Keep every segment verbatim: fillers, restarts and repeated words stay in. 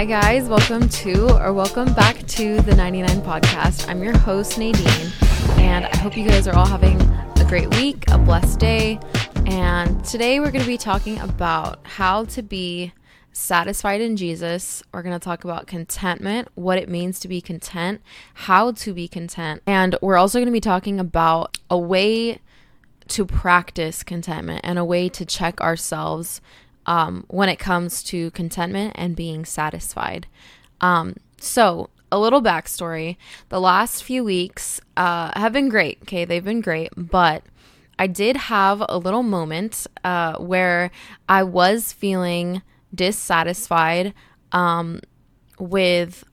Hi guys, welcome to or welcome back to the ninety-nine podcast. I'm your host Nadine, and I hope you guys are all having a great week, a blessed day. And today we're going to be talking about how to be satisfied in Jesus. We're going to talk about contentment, what it means to be content, how to be content, and we're also going to be talking about a way to practice contentment and a way to check ourselves um, when it comes to contentment and being satisfied. Um, so a little backstory. The last few weeks uh, have been great. Okay, they've been great, but I did have a little moment uh, where I was feeling dissatisfied um, with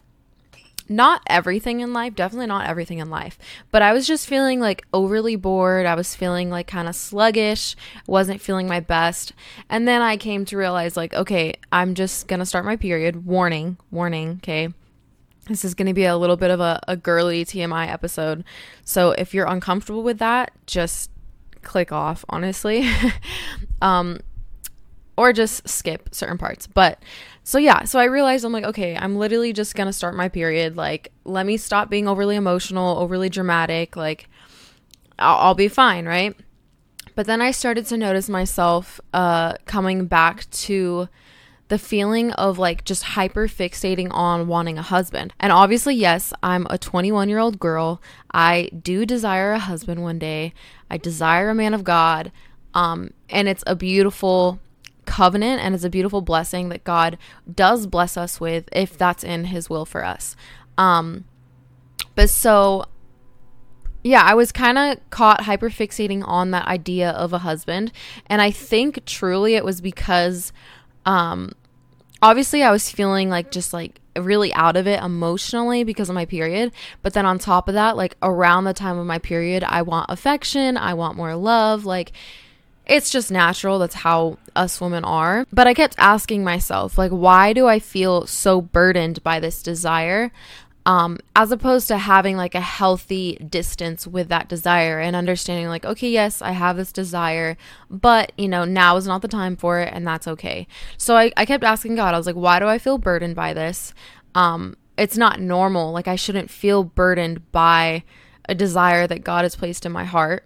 not everything in life, definitely not everything in life, but I was just feeling like overly bored. I was feeling like kind of sluggish, wasn't feeling my best. And then I came to realize like, okay, I'm just going to start my period. Warning, warning, okay? This is going to be a little bit of a, a girly T M I episode. So if you're uncomfortable with that, just click off, honestly. um, or just skip certain parts. But so yeah, so I realized I'm like, okay, I'm literally just going to start my period. Like, let me stop being overly emotional, overly dramatic. Like, I'll, I'll be fine, right? But then I started to notice myself uh, coming back to the feeling of like just hyper fixating on wanting a husband. And obviously, yes, I'm a twenty-one year old girl. I do desire a husband one day. I desire a man of God. Um, and it's a beautiful covenant and it's a beautiful blessing that God does bless us with if that's in his will for us. Um, but so, yeah, I was kind of caught hyper fixating on that idea of a husband. And I think truly it was because, um, obviously I was feeling like just like really out of it emotionally because of my period. But then on top of that, like around the time of my period, I want affection. I want more love. Like, it's just natural. That's how us women are. But I kept asking myself, like, why do I feel so burdened by this desire? Um, as opposed to having like a healthy distance with that desire and understanding like, okay, yes, I have this desire, but you know, now is not the time for it and that's okay. So I, I kept asking God, I was like, why do I feel burdened by this? Um, it's not normal. Like I shouldn't feel burdened by a desire that God has placed in my heart.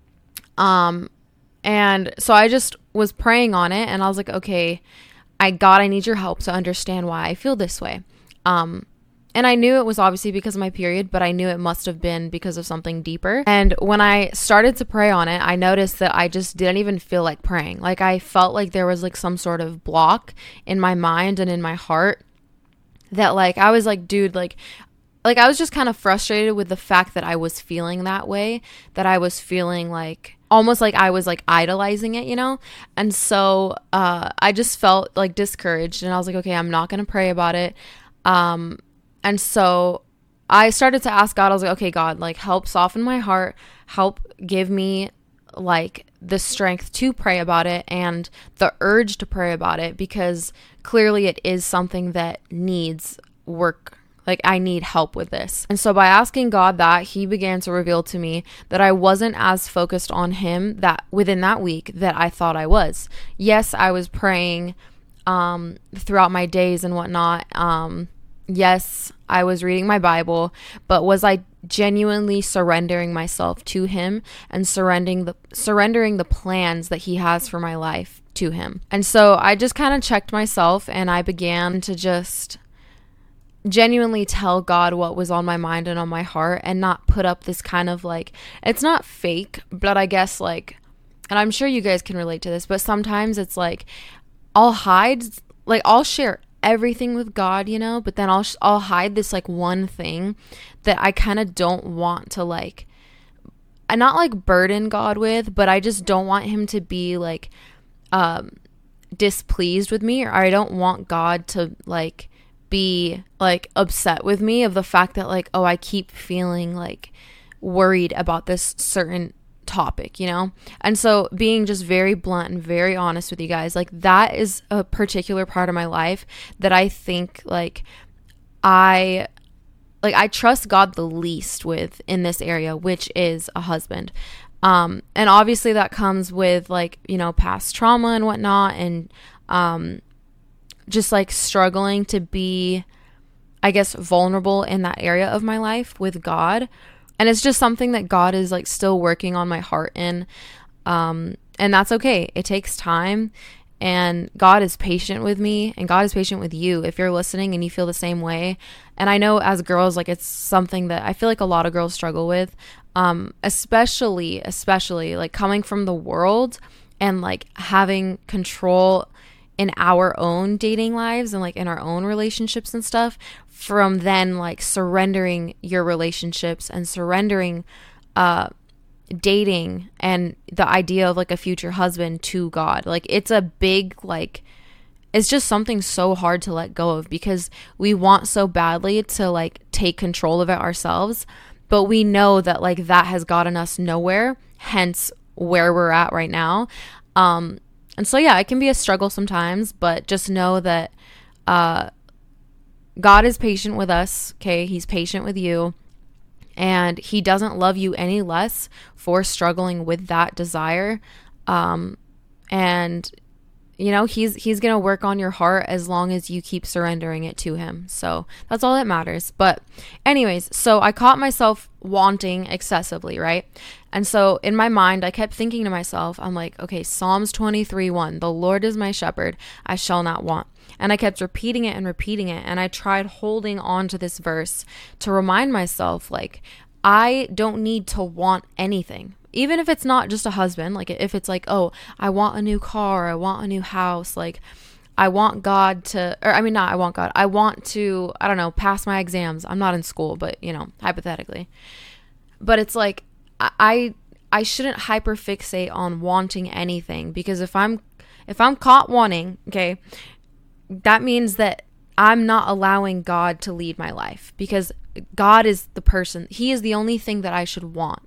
Um, And so I just was praying on it and I was like, okay, I God, I need your help to understand why I feel this way. Um, and I knew it was obviously because of my period, but I knew it must have been because of something deeper. And when I started to pray on it, I noticed that I just didn't even feel like praying. Like I felt like there was like some sort of block in my mind and in my heart that like, I was like, dude, like, like I was just kind of frustrated with the fact that I was feeling that way, that I was feeling like, almost like I was like idolizing it, you know? And so uh, I just felt like discouraged and I was like, okay, I'm not going to pray about it. Um, and so I started to ask God, I was like, okay, God, like help soften my heart, help give me like the strength to pray about it and the urge to pray about it because clearly it is something that needs work. Like I need help with this. And so by asking God that, he began to reveal to me that I wasn't as focused on him that within that week that I thought I was. Yes, I was praying um, throughout my days and whatnot. Um, yes, I was reading my Bible, but was I genuinely surrendering myself to him and surrendering the surrendering the plans that he has for my life to him? And so I just kind of checked myself and I began to just genuinely tell God what was on my mind and on my heart and not put up this kind of like, it's not fake, but I guess like, and I'm sure you guys can relate to this, but sometimes it's like, I'll hide, like I'll share everything with God, you know, but then I'll, I'll hide this like one thing that I kind of don't want to like, I not like burden God with, but I just don't want him to be like, um, displeased with me, or I don't want God to like, be like upset with me of the fact that like, oh, I keep feeling like worried about this certain topic, you know? And so being just very blunt and very honest with you guys, like that is a particular part of my life that I think like I like I trust God the least with in this area, which is a husband. Um, and obviously that comes with like, you know, past trauma and whatnot, and um, just like struggling to be, I guess, vulnerable in that area of my life with God. And it's just something that God is like still working on my heart in. Um, and that's okay. It takes time, and God is patient with me, and God is patient with you if you're listening and you feel the same way. And I know as girls, like, it's something that I feel like a lot of girls struggle with, um, especially, especially like coming from the world and like having control in our own dating lives and like in our own relationships and stuff, from then like surrendering your relationships and surrendering uh dating and the idea of like a future husband to God. Like, it's a big, like, it's just something so hard to let go of, because we want so badly to like take control of it ourselves, but we know that like that has gotten us nowhere, hence where we're at right now. Um And so, yeah, it can be a struggle sometimes, but just know that uh, God is patient with us, okay? He's patient with you, and he doesn't love you any less for struggling with that desire. Um, and, you know, he's he's going to work on your heart as long as you keep surrendering it to him. So that's all that matters. But anyways, so I caught myself wanting excessively, right? And so in my mind, I kept thinking to myself, I'm like, okay, Psalms twenty-three one, the Lord is my shepherd, I shall not want. And I kept repeating it and repeating it. And I tried holding on to this verse to remind myself, like, I don't need to want anything. Even if it's not just a husband, like if it's like, oh, I want a new car, I want a new house, like I want God to, or I mean, not I want God, I want to, I don't know, pass my exams. I'm not in school, but you know, hypothetically. But it's like, I I shouldn't hyperfixate on wanting anything, because if I'm if I'm caught wanting, okay, that means that I'm not allowing God to lead my life, because God is the person, he is the only thing that I should want.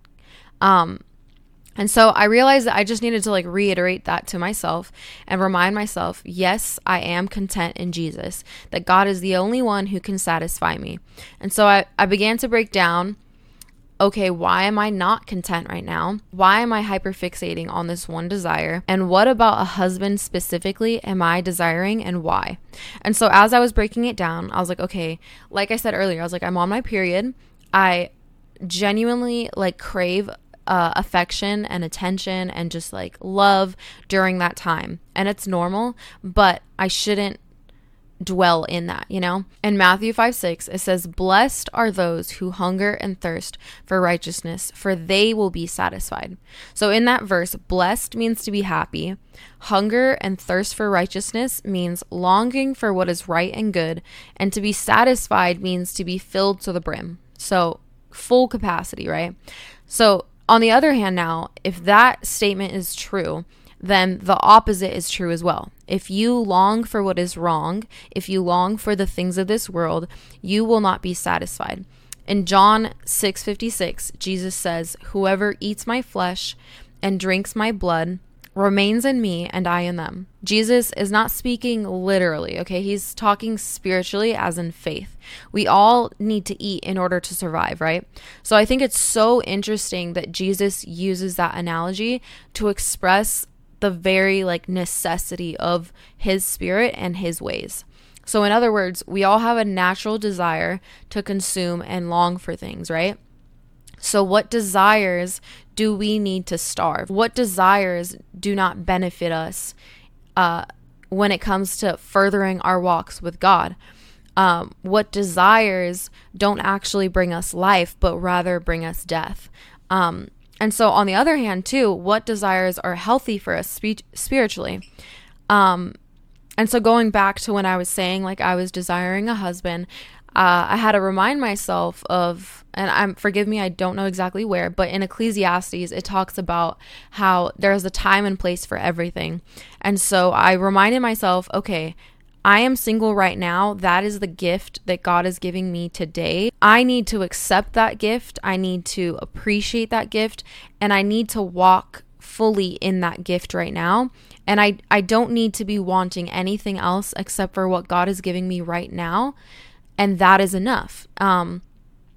Um and so I realized that I just needed to like reiterate that to myself and remind myself, yes, I am content in Jesus, that God is the only one who can satisfy me. And so I, I began to break down, okay, why am I not content right now? Why am I hyperfixating on this one desire? And what about a husband specifically am I desiring, and why? And so as I was breaking it down, I was like, okay, like I said earlier, I was like, I'm on my period. I genuinely like crave uh, affection and attention and just like love during that time. And it's normal, but I shouldn't dwell in that, you know? In Matthew five six, it says, blessed are those who hunger and thirst for righteousness, for they will be satisfied. So in that verse, blessed means to be happy. Hunger and thirst for righteousness means longing for what is right and good. And to be satisfied means to be filled to the brim. So full capacity, right? So on the other hand, now, if that statement is true, then the opposite is true as well. If you long for what is wrong, if you long for the things of this world, you will not be satisfied. In John six fifty-six, Jesus says, whoever eats my flesh and drinks my blood remains in me and I in them. Jesus is not speaking literally, okay? He's talking spiritually, as in faith. We all need to eat in order to survive, right? So I think it's so interesting that Jesus uses that analogy to express the very like necessity of his spirit and his ways. So in other words, we all have a natural desire to consume and long for things, right? So what desires do we need to starve? What desires do not benefit us uh, when it comes to furthering our walks with God? Um, what desires don't actually bring us life, but rather bring us death? Um, and so on the other hand, too, what desires are healthy for us spe- spiritually? Um, and so going back to when I was saying, like, I was desiring a husband, Uh, I had to remind myself of, and I'm forgive me, I don't know exactly where, but in Ecclesiastes, it talks about how there's a time and place for everything. And so I reminded myself, okay, I am single right now. That is the gift that God is giving me today. I need to accept that gift. I need to appreciate that gift, and I need to walk fully in that gift right now. And I, I don't need to be wanting anything else except for what God is giving me right now. And that is enough. Um,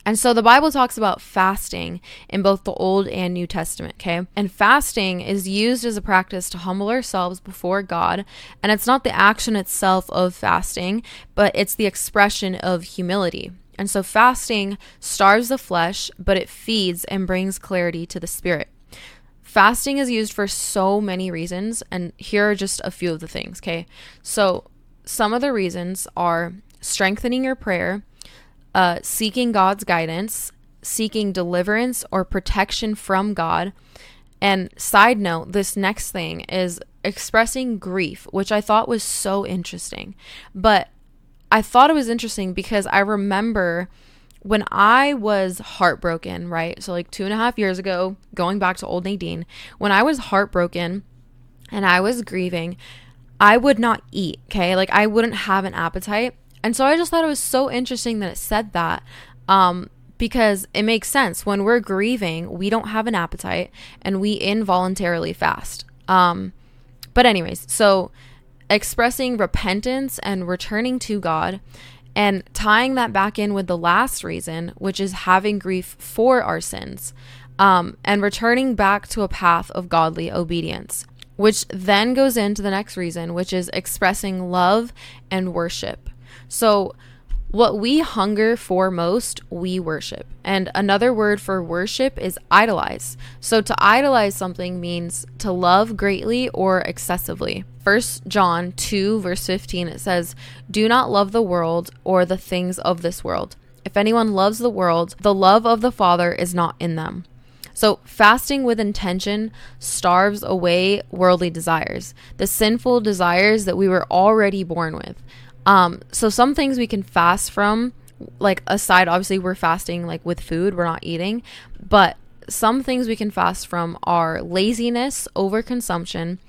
And so the Bible talks about fasting in both the Old and New Testament, okay? And fasting is used as a practice to humble ourselves before God. And it's not the action itself of fasting, but it's the expression of humility. And so fasting starves the flesh, but it feeds and brings clarity to the spirit. Fasting is used for so many reasons, and here are just a few of the things, okay? So some of the reasons are strengthening your prayer, Uh, seeking God's guidance, seeking deliverance or protection from God. And side note, this next thing is expressing grief, which I thought was so interesting. But I thought it was interesting because I remember when I was heartbroken, right? So like two and a half years ago, going back to old Nadine, when I was heartbroken and I was grieving, I would not eat, okay? Like I wouldn't have an appetite. And so I just thought it was so interesting that it said that, um, because it makes sense. When we're grieving, we don't have an appetite and we involuntarily fast. Um, but anyways, so expressing repentance and returning to God and tying that back in with the last reason, which is having grief for our sins, um, and returning back to a path of godly obedience, which then goes into the next reason, which is expressing love and worship. So what we hunger for most, we worship. And another word for worship is idolize. So to idolize something means to love greatly or excessively. First John two verse fifteen, it says, "Do not love the world or the things of this world. If anyone loves the world, the love of the Father is not in them." So fasting with intention starves away worldly desires, the sinful desires that we were already born with. Um, so some things we can fast from, like aside, obviously we're fasting like with food, we're not eating, but some things we can fast from are laziness, overconsumption,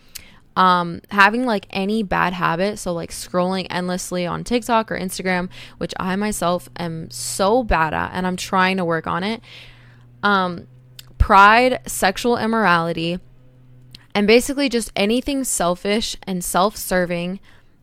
um, having like any bad habit. So like scrolling endlessly on TikTok or Instagram, which I myself am so bad at, and I'm trying to work on it. Um, pride, sexual immorality, and basically just anything selfish and self-serving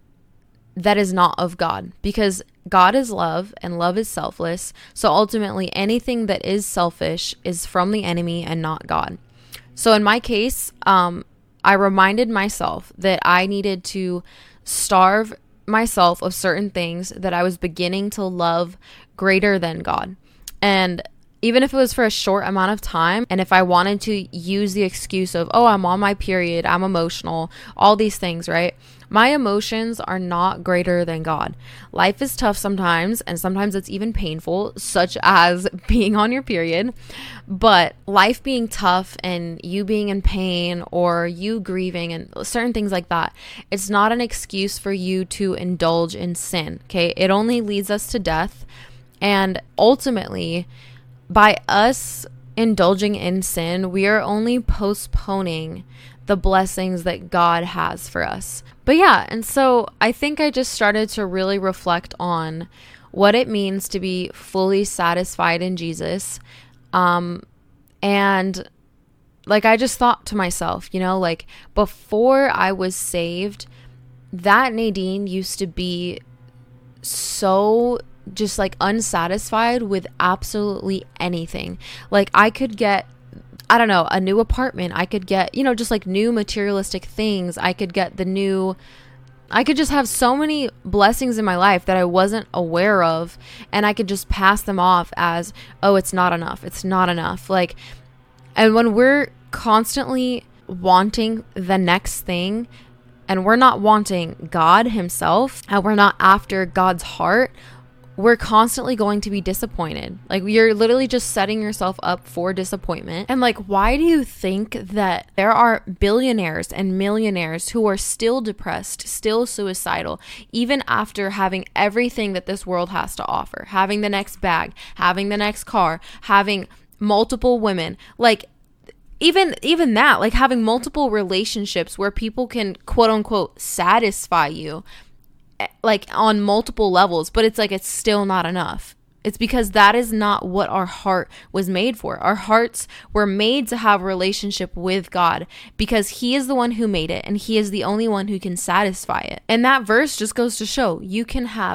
that is not of God, because God is love and love is selfless. So ultimately anything that is selfish is from the enemy and not God. So in my case, um, I reminded myself that I needed to starve myself of certain things that I was beginning to love greater than God. And even if it was for a short amount of time, and if I wanted to use the excuse of, oh, I'm on my period, I'm emotional, all these things, right? My emotions are not greater than God. Life is tough sometimes, and sometimes it's even painful, such as being on your period. But life being tough and you being in pain or you grieving and certain things like that, it's not an excuse for you to indulge in sin, okay? It only leads us to death. And ultimately, by us indulging in sin, we are only postponing the blessings that God has for us. But yeah, and so I think I just started to really reflect on what it means to be fully satisfied in Jesus. Um, and like, I just thought to myself, you know, like before I was saved, that Nadine used to be so just like unsatisfied with absolutely anything. Like I could get, I don't know, a new apartment. I could get, you know, just like new materialistic things. I could get the new, I could just have so many blessings in my life that I wasn't aware of. And I could just pass them off as, oh, it's not enough. It's not enough. Like, and when we're constantly wanting the next thing and we're not wanting God himself and we're not after God's heart, we're constantly going to be disappointed. Like you're literally just setting yourself up for disappointment. And like, why do you think that there are billionaires and millionaires who are still depressed, still suicidal, even after having everything that this world has to offer, having the next bag, having the next car, having multiple women, like even, even that, like having multiple relationships where people can quote unquote satisfy you, like on multiple levels, but it's like, it's still not enough. It's because that is not what our heart was made for. Our hearts were made to have a relationship with God because he is the one who made it and he is the only one who can satisfy it. And that verse just goes to show you can have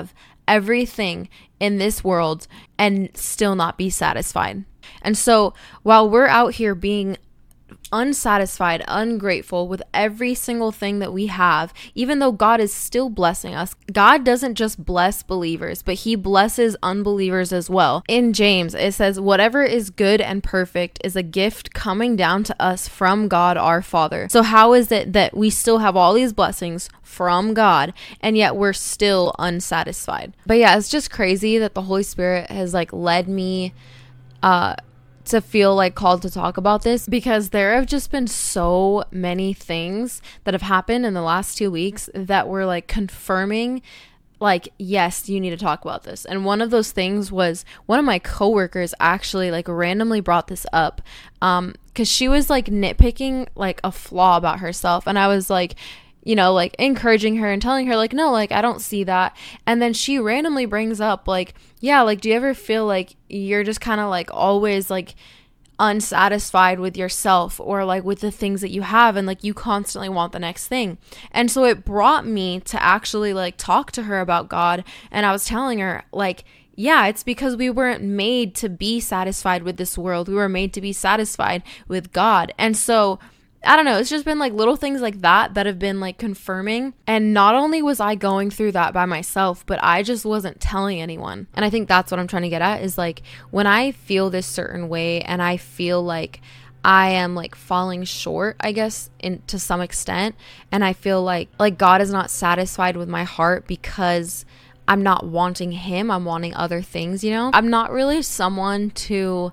everything in this world and still not be satisfied. And so while we're out here being unsatisfied, ungrateful with every single thing that we have, even though God is still blessing us, God doesn't just bless believers, but he blesses unbelievers as well. In James, it says, whatever is good and perfect is a gift coming down to us from God our Father. So how is it that we still have all these blessings from God and yet we're still unsatisfied? But yeah, it's just crazy that the Holy Spirit has like led me uh to feel like called to talk about this, because there have just been so many things that have happened in the last two weeks that were like confirming like, yes, you need to talk about this. And one of those things was one of my coworkers actually like randomly brought this up um because she was like nitpicking like a flaw about herself, and I was like, you know, like encouraging her and telling her like, no, like I don't see that. And then she randomly brings up like, yeah, like do you ever feel like you're just kind of like always like unsatisfied with yourself or like with the things that you have, and like you constantly want the next thing? And so it brought me to actually like talk to her about God. And I was telling her like, yeah, it's because we weren't made to be satisfied with this world. We were made to be satisfied with God. And so I don't know, it's just been like little things like that that have been like confirming. And not only was I going through that by myself, but I just wasn't telling anyone. And I think that's what I'm trying to get at is like when I feel this certain way and I feel like I am like falling short, I guess, in to some extent, and I feel like like God is not satisfied with my heart because I'm not wanting him, I'm wanting other things, you know? I'm not really someone to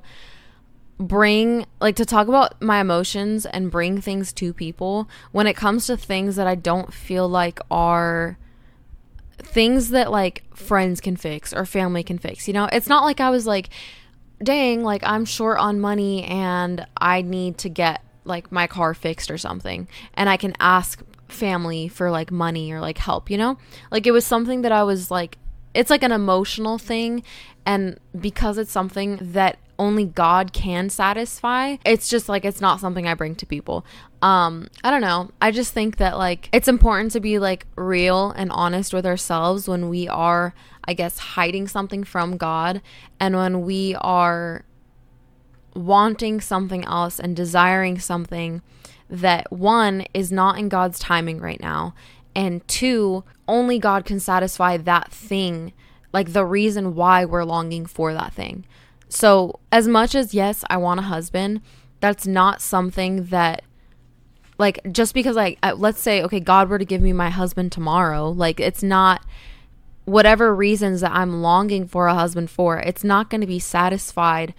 bring like to talk about my emotions and bring things to people when it comes to things that I don't feel like are things that like friends can fix or family can fix. You know, it's not like I was like, dang, like I'm short on money and I need to get like my car fixed or something, and I can ask family for like money or like help, you know? Like it was something that I was like, it's like an emotional thing, and because it's something that only God can satisfy, it's just like it's not something I bring to people. um I don't know, I just think that like it's important to be like real and honest with ourselves when we are, I guess, hiding something from God, and when we are wanting something else and desiring something that, one, is not in God's timing right now, and two, only God can satisfy that thing, like the reason why we're longing for that thing. So as much as, yes, I want a husband, that's not something that, like, just because I, I, let's say, okay, God were to give me my husband tomorrow, like, it's not, whatever reasons that I'm longing for a husband for, it's not going to be satisfied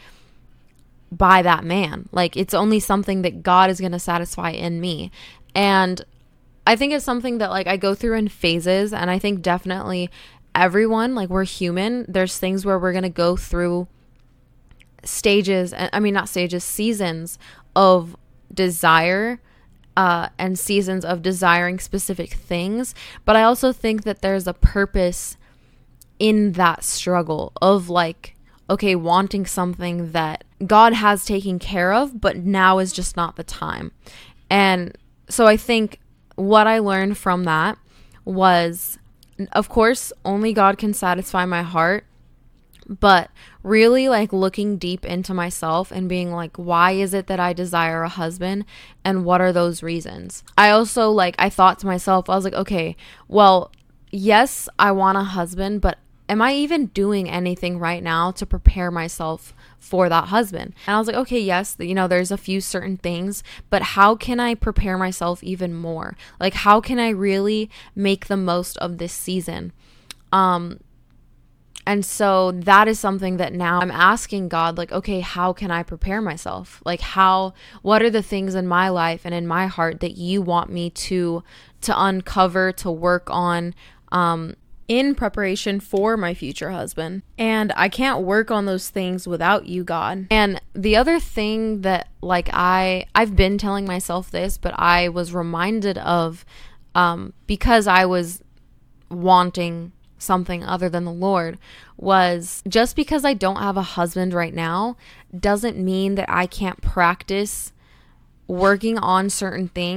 by that man. Like, it's only something that God is going to satisfy in me. And I think it's something that, like, I go through in phases, and I think definitely everyone, like, we're human. There's things where we're going to go through stages, I mean not stages, seasons of desire uh, and seasons of desiring specific things. But I also think that there's a purpose in that struggle of like, okay, wanting something that God has taken care of, but now is just not the time. And so I think what I learned from that was, of course, only God can satisfy my heart, but really like looking deep into myself and being like, why is it that I desire a husband, and what are those reasons? I also like, I thought to myself, I was like, okay, well, yes, I want a husband, but am I even doing anything right now to prepare myself for that husband? And I was like, okay, yes, you know, there's a few certain things, but how can I prepare myself even more? Like, how can I really make the most of this season? Um, And so that is something that now I'm asking God, like, okay, how can I prepare myself? Like, how, what are the things in my life and in my heart that you want me to, to uncover, to work on, um, in preparation for my future husband? And I can't work on those things without you, God. And the other thing that, like, I, I've been telling myself this, but I was reminded of, um, because I was wanting something other than the Lord, was just because I don't have a husband right now doesn't mean that I can't practice working on certain things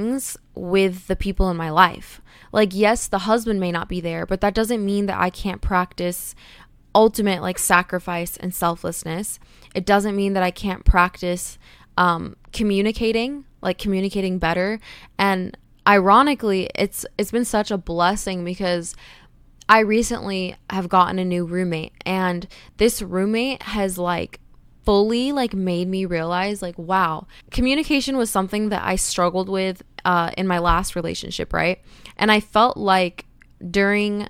with the people in my life. Like, yes, the husband may not be there, but that doesn't mean that I can't practice ultimate like sacrifice and selflessness. It doesn't mean that I can't practice um, communicating, like communicating better. And ironically, it's it's been such a blessing because I recently have gotten a new roommate, and this roommate has like fully like made me realize like, wow, communication was something that I struggled with uh, in my last relationship, right? And I felt like during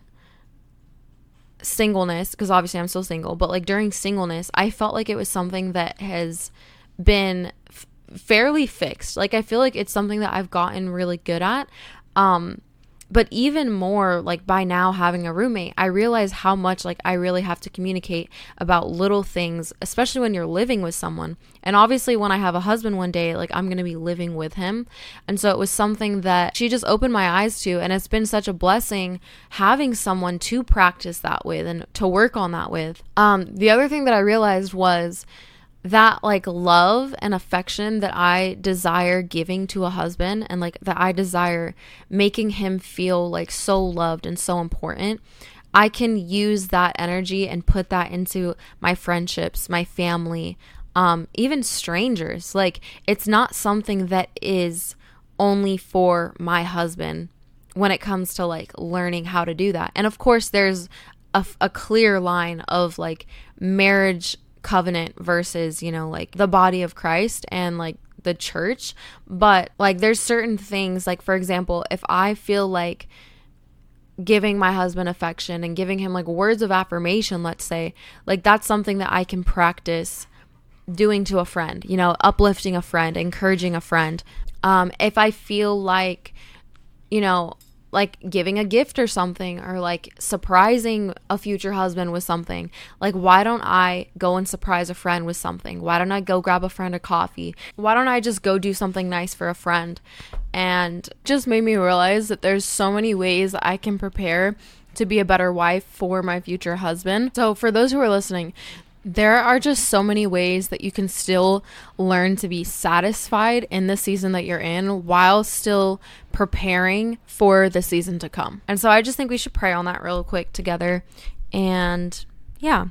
singleness, because obviously I'm still single, but like during singleness, I felt like it was something that has been f- fairly fixed. Like I feel like it's something that I've gotten really good at. Um, but even more like by now having a roommate, I realize how much like I really have to communicate about little things, especially when you're living with someone. And obviously when I have a husband one day, like I'm going to be living with him. And so it was something that she just opened my eyes to. And it's been such a blessing having someone to practice that with and to work on that with. Um, the other thing that I realized was that like love and affection that I desire giving to a husband, and like that I desire making him feel like so loved and so important, I can use that energy and put that into my friendships, my family, um, even strangers. Like it's not something that is only for my husband when it comes to like learning how to do that. And of course there's a, a clear line of like marriage covenant versus, you know, like the body of Christ and like the church. But like there's certain things, like for example, if I feel like giving my husband affection and giving him like words of affirmation, let's say, like that's something that I can practice doing to a friend, you know, uplifting a friend, encouraging a friend. Um, if I feel like, you know, like giving a gift or something, or like surprising a future husband with something, like why don't I go and surprise a friend with something? Why don't I go grab a friend a coffee? Why don't I just go do something nice for a friend? And just made me realize that there's so many ways I can prepare to be a better wife for my future husband. So for those who are listening, there are just so many ways that you can still learn to be satisfied in the season that you're in while still preparing for the season to come. And so I just think we should pray on that real quick together. And yeah.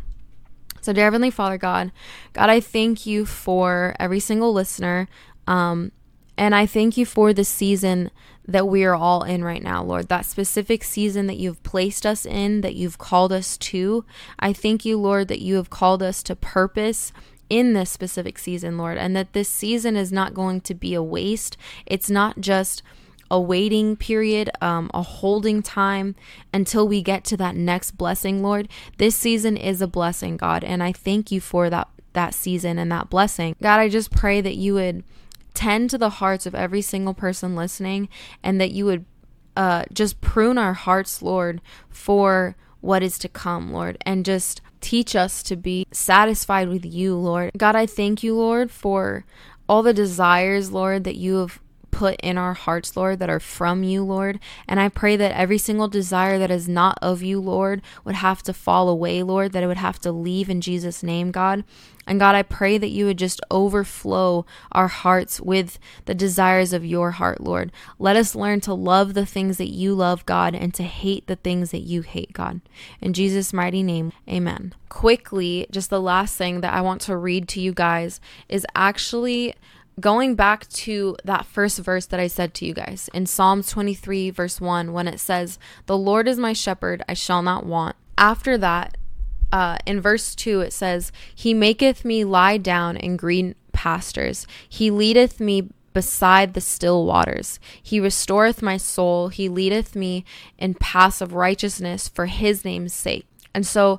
So dear Heavenly Father, God, God, I thank you for every single listener. Um, and I thank you for the season that we are all in right now, Lord, that specific season that you've placed us in, that you've called us to. I thank you, Lord, that you have called us to purpose in this specific season, Lord, and that this season is not going to be a waste. It's not just a waiting period, um, a holding time until we get to that next blessing, Lord. This season is a blessing, God, and I thank you for that, that season and that blessing. God, I just pray that you would tend to the hearts of every single person listening, and that you would uh, just prune our hearts, Lord, for what is to come, Lord, and just teach us to be satisfied with you, Lord. God, I thank you, Lord, for all the desires, Lord, that you have put in our hearts, Lord, that are from you, Lord. And I pray that every single desire that is not of you, Lord, would have to fall away, Lord, that it would have to leave in Jesus' name, God. And God, I pray that you would just overflow our hearts with the desires of your heart, Lord. Let us learn to love the things that you love, God, and to hate the things that you hate, God. In Jesus' mighty name, amen. Quickly, just the last thing that I want to read to you guys is actually going back to that first verse that I said to you guys in Psalms twenty-three, verse one, when it says, "The Lord is my shepherd, I shall not want." After that, Uh, in verse two, it says, "He maketh me lie down in green pastures. He leadeth me beside the still waters. He restoreth my soul. He leadeth me in paths of righteousness for his name's sake." And so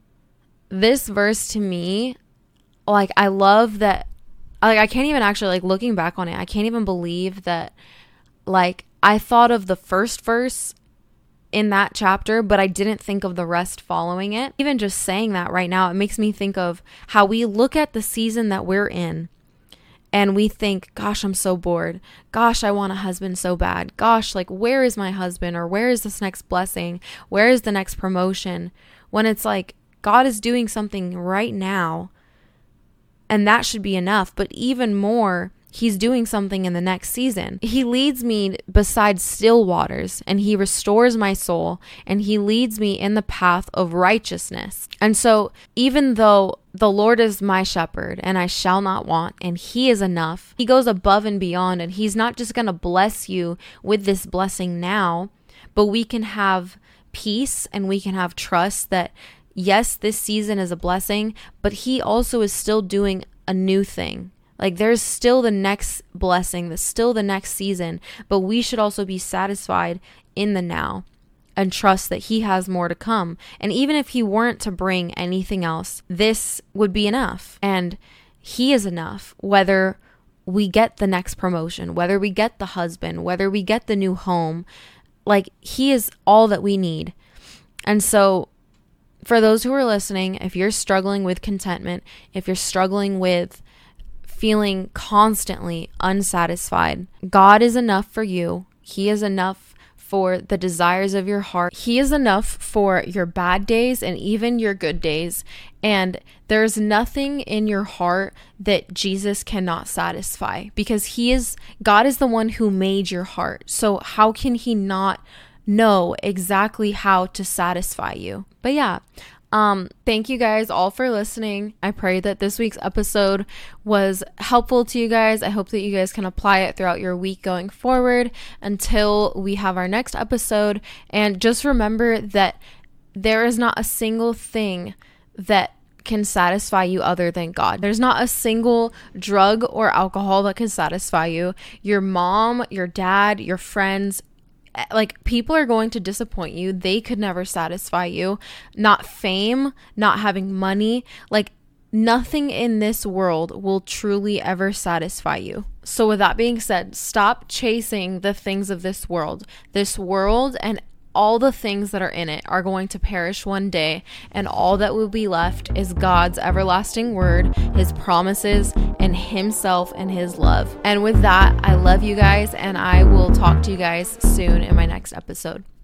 this verse to me, like, I love that, like, I can't even actually, like, looking back on it, I can't even believe that, like, I thought of the first verse in that chapter, but I didn't think of the rest following it. Even just saying that right now, it makes me think of how we look at the season that we're in and we think, gosh, I'm so bored. Gosh, I want a husband so bad. Gosh, like, where is my husband? Or where is this next blessing? Where is the next promotion? When it's like, God is doing something right now, and that should be enough. But even more, He's doing something in the next season. He leads me beside still waters, and he restores my soul, and he leads me in the path of righteousness. And so even though the Lord is my shepherd and I shall not want, and he is enough, he goes above and beyond, and he's not just going to bless you with this blessing now, but we can have peace and we can have trust that yes, this season is a blessing, but he also is still doing a new thing. Like there's still the next blessing, there's still the next season, but we should also be satisfied in the now and trust that he has more to come. And even if he weren't to bring anything else, this would be enough. And he is enough, whether we get the next promotion, whether we get the husband, whether we get the new home, like he is all that we need. And so for those who are listening, if you're struggling with contentment, if you're struggling with feeling constantly unsatisfied, God is enough for you. He is enough for the desires of your heart. He is enough for your bad days and even your good days. And there's nothing in your heart that Jesus cannot satisfy, because he is, God is the one who made your heart. So how can he not know exactly how to satisfy you? But yeah, Um, thank you guys all for listening. I pray that this week's episode was helpful to you guys. I hope that you guys can apply it throughout your week going forward until we have our next episode. And just remember that there is not a single thing that can satisfy you other than God. There's not a single drug or alcohol that can satisfy you. Your mom, your dad, your friends, like people are going to disappoint you. They could never satisfy you. Not fame, not having money, like nothing in this world will truly ever satisfy you. So with that being said, stop chasing the things of this world. This world and all the things that are in it are going to perish one day, and all that will be left is God's everlasting word, his promises, and himself and his love. And with that, I love you guys, and I will talk to you guys soon in my next episode.